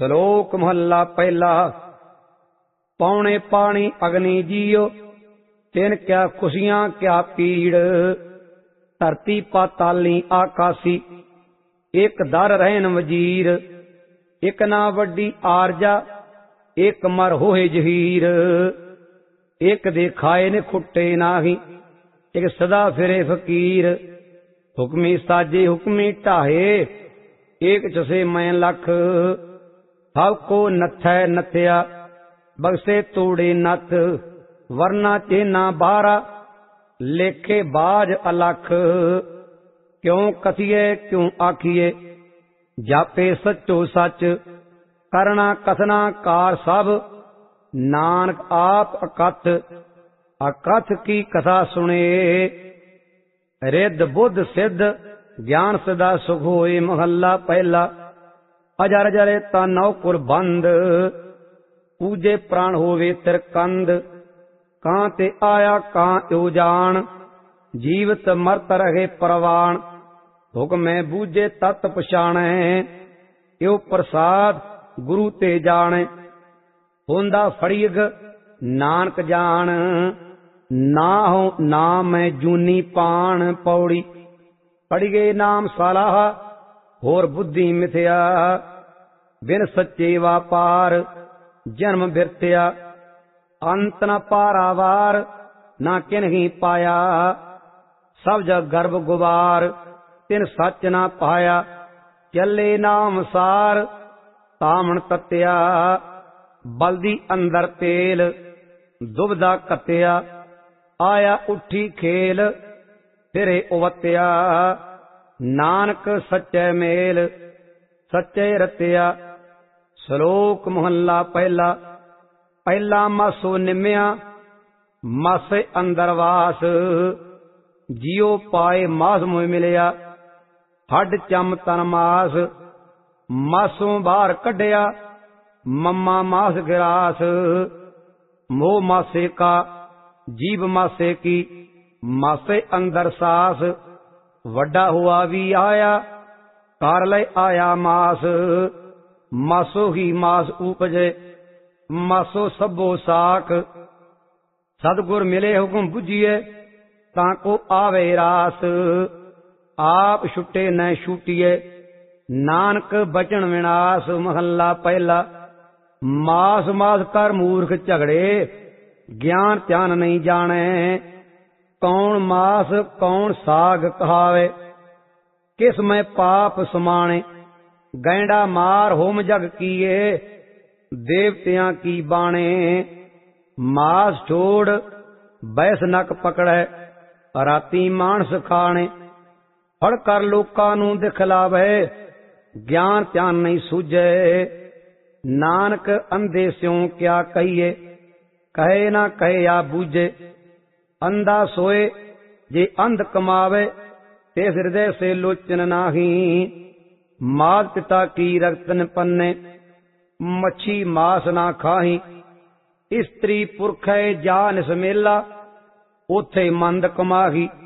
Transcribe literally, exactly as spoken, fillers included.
ਸ਼ਲੋਕ ਮਹੱਲਾ ਪਹਿਲਾ। ਪੌਣੇ ਪਾਣੀ ਅਗਨੀ ਜੀਓ, ਤਿਨ ਕਿਆ ਖੁਸ਼ੀਆਂ ਕਿਆ ਪੀੜ। ਧਰਤੀ ਪਾਤਾਲੀ ਆਕਾਸੀ, ਇੱਕ ਦਰ ਰਹਿਣ ਵਜੀਰ। ਇੱਕ ਨਾ ਵੱਡੀ ਆਰਜਾ, ਇੱਕ ਮਰ ਹੋਏ ਜਹੀਰ। ਇੱਕ ਦੇ ਖਾਏ ਨੇ ਖੁੱਟੇ ਨਾਹੀ, ਇੱਕ ਸਦਾ ਫਿਰੇ ਫਕੀਰ। ਹੁਕਮੀ ਸਾਜੇ ਹੁਕਮੀ ਢਾਹੇ, ਏਕ ਚਸੇ ਮੈਂ ਲਖ। ਸਭ ਕੋ ਨੱਥੈ ਨੱਥਿਆ, ਬਖਸ਼ੇ ਤੋੜੇ ਨੱਥ। ਵਰਨਾ ਚੇਨਾ ਬਾਰਾ, ਲੇਖੇ ਬਾਜ ਅਲਖ। ਕਿਉਂ ਕਥੀਏ ਕਿਉਂ ਆਖੀਏ, ਜਾਪੇ ਸੱਚੋ ਸੱਚ। ਕਰਨਾ ਕਥਨਾ ਕਾਰ ਸਭ, ਨਾਨਕ ਆਪ ਅਕਥ। ਅਕਥ ਕੀ ਕਥਾ ਸੁਣੇ, ਰਿੱਧ ਬੁੱਧ ਸਿੱਧ। ਗਿਆਨ ਸਦਾ ਸੁਖ ਹੋਏ। ਮਹੱਲਾ ਪਹਿਲਾ। ਅਜਰ ਜਰੇ ਤਾ ਨੌ ਕੁਲ ਬੰਦ, ਪੂਜੇ ਪ੍ਰਾਣ ਹੋਵੇ ਤਿਰਕੰਦ। ਕਾਂ ਤੇ ਆਇਆ ਕਾਂ ਇਉ ਜਾਣ, ਜੀਵਤ ਮਰਤ ਰਹੇ ਪ੍ਰਵਾਨ। ਹੁਕਮੈ ਬੂਝੇ ਤਤ ਪਛਾਣੈ, ਇਉ ਪ੍ਰਸਾਦ ਗੁਰੂ ਤੇ ਜਾਣੈ। ਹੁੰਦਾ ਫੜੀਗ ਨਾਨਕ ਜਾਣ, ਨਾਹੁ ਨਾਮ ਮੈਂ ਜੂਨੀ ਪਾਣ। ਪੌੜੀ। ਪੜੀਏ ਨਾਮ ਸਲਾਹ, ਹੋਰ ਬੁੱਧੀ ਮਿਥਿਆ। ਬਿਨ ਸੱਚੇ ਵਾਪਾਰ, ਜਨਮ ਬਿਰਤਿਆ। ਅੰਤ ਨ ਪਾਰਾਵਾਰ, ਨਾ ਕਿਨਹੀ ਪਾਇਆ। ਸਭ ਜਗ ਗਰਭ ਗੁਬਾਰ, ਤਿਨ ਸੱਚ ਨਾ ਪਾਇਆ। ਚੱਲੇ ਨਾਮ ਸਾਰ, ਤਾਮਣ ਤਤਿਆ। ਬਲਦੀ ਅੰਦਰ ਤੇਲ, ਦੁਬਦਾ ਕੱਤਿਆ। ਆਇਆ ਉੱਠੀ ਖੇਲ, ਫਿਰੇ ਉਵਤਿਆ। ਨਾਨਕ ਸੱਚੇ ਮੇਲ, ਸੱਚੇ ਰਤਿਆ। ਸ਼ਲੋਕ ਮਹੱਲਾ ਪਹਿਲਾ। ਪਹਿਲਾ ਮਾਸੋ ਨਿਮਿਆ, ਮਾਸੇ ਅੰਦਰ ਵਾਸ। ਜਿਉ ਪਾਏ ਮਾਸ ਮੋਇ ਮਿਲਿਆ, ਹੱਡ ਚਮ ਤਨ ਮਾਸ। ਮਾਸੋਂ ਬਾਹਰ ਕੱਢਿਆ, ਮਮਾ ਮਾਸ ਗਿਰਾਸ। ਮੋਹ ਮਾਸੇ ਕਾ, ਜੀਭ ਮਾਸੇ ਕੀ। ਮਾਸੇ ਅੰਦਰ ਸਾਸ, ਵੱਡਾ ਹੁਆ ਵੀ ਆਇਆ। ਕਰ ਲੈ ਆਇਆ ਮਾਸ, ਮਾਸੋ ਹੀ ਮਾਸ ਉਪਜੇ। ਮਾਸੋ ਸਭੋ ਸਾਖ, ਸਤਿਗੁਰ ਮਿਲੇ ਹੁਕਮ ਬੁਝੀਏ। ਤਾਂ ਕੋ ਆਵੇ ਰਾਸ, ਆਪ ਛੁੱਟੇ ਨ ਛੂਟੀਏ। ਨਾਨਕ ਬਚਨ ਵਿਨਾਸ਼। ਮਹੱਲਾ ਪਹਿਲਾ। ਮਾਸ ਮਾਸ ਕਰ ਮੂਰਖ ਝਗੜੇ, ਗਿਆਨ ਧਿਆਨ ਨਹੀਂ ਜਾਣੈ। ਕੌਣ ਮਾਸ ਕੌਣ ਸਾਗ ਕਹਾਵੇ, ਕਿਸ ਮੈਂ ਪਾਪ ਸਮਾਣੇ। ਗੈਂਡਾ ਮਾਰ ਹੋਮ ਜਗ ਕੀਏ, ਦੇਵਤਿਆਂ ਕੀ ਬਾਣੇ। ਮਾਸ ਛੋੜ ਬੈਸ ਨਕ ਪਕੜੈ, ਰਾਤੀ ਮਾਨਸ ਖਾਣੇ। ਫੜ ਕਰ ਲੋਕਾਂ ਨੂੰ ਦਿਖਲਾਵੇ, ਗਿਆਨ ਧਿਆਨ ਨਹੀਂ ਸੂਝੇ। ਨਾਨਕ ਅੰਧੇ ਸਿਉ ਕਿਆ ਕਹੀਏ, ਕਹੇ ਨਾ ਕਹੇ ਆ ਬੂਝੇ। ਅੰਧਾ ਸੋਏ ਜੇ ਅੰਧ ਕਮਾਵੇ, ਤੇ ਹਿਰਦੇ ਸੇ ਲੋਚਨ ਨਾਹੀ। ਮਾਤ ਪਿਤਾ ਕੀ ਰਕਤਨ ਪੰਨੇ, ਮੱਛੀ ਮਾਸ ਨਾ ਖਾਹੀ। ਇਸਤਰੀ ਪੁਰਖੈ ਜਾ ਨਿਸਮੇਲਾ, ਉਥੇ ਮੰਦ ਕਮਾਹੀ।